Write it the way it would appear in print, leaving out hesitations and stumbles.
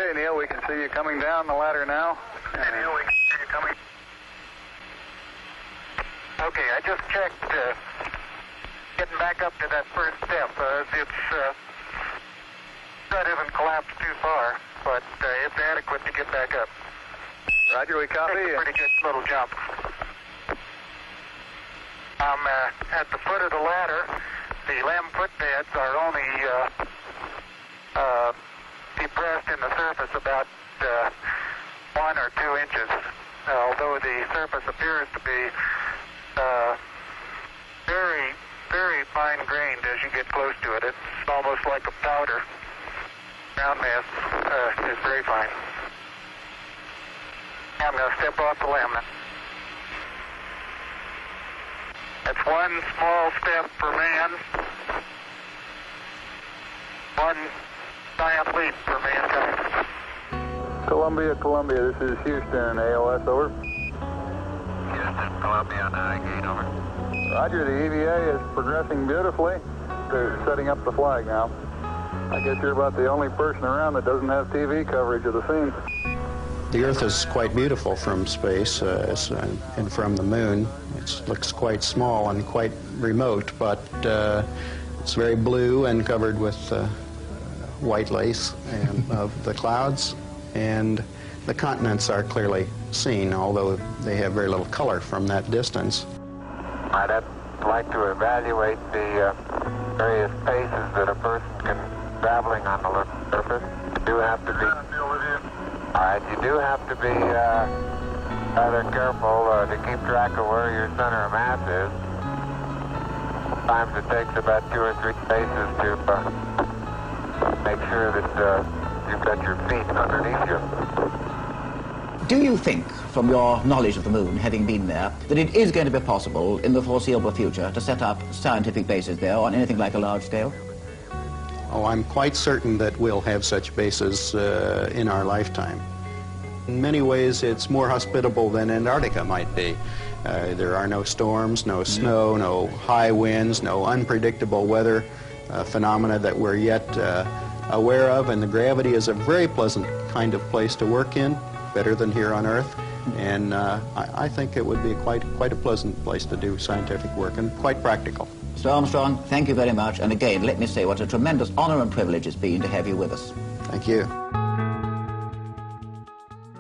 Okay, Neil, we can see you coming down the ladder now. Hey, Neil, we can see you coming. Okay, I just checked getting back up to that first step. That isn't collapsed too far, but it's adequate to get back up. Roger, we copy. It's a pretty good little jump. I'm at the foot of the ladder. The LEM footbeds are only depressed in the surface about 1 or 2 inches, although the surface appears to be very, very fine-grained as you get close to it. It's almost like a powder. Ground mass is very fine. I'm going to step off the LEM. That's one small step for man, one giant leap for mankind. Columbia, Columbia, this is Houston, ALS, over. Houston, Columbia, navigate, over. Roger, the EVA is progressing beautifully. They're setting up the flag now. I guess you're about the only person around that doesn't have TV coverage of the scene. The Earth is quite beautiful from space and from the moon. It looks quite small and quite remote, but it's very blue and covered with white lace and of the clouds, and the continents are clearly seen, although they have very little color from that distance. I'd like to evaluate the various paces that a person can traveling on the surface. You do have to be. All right, you do have to be rather careful to keep track of where your center of mass is. Sometimes it takes about 2 or 3 paces to make sure that you've got your feet underneath you. Do you think, from your knowledge of the moon, having been there, that it is going to be possible in the foreseeable future to set up scientific bases there on anything like a large scale? Oh, I'm quite certain that we'll have such bases in our lifetime. In many ways, it's more hospitable than Antarctica might be. There are no storms, no snow, no high winds, no unpredictable weather phenomena that we're yet aware of, and the gravity is a very pleasant kind of place to work in, better than here on Earth, and I think it would be quite a pleasant place to do scientific work, and quite practical. Mr. Armstrong, thank you very much, and again, let me say what a tremendous honor and privilege it's been to have you with us. Thank you.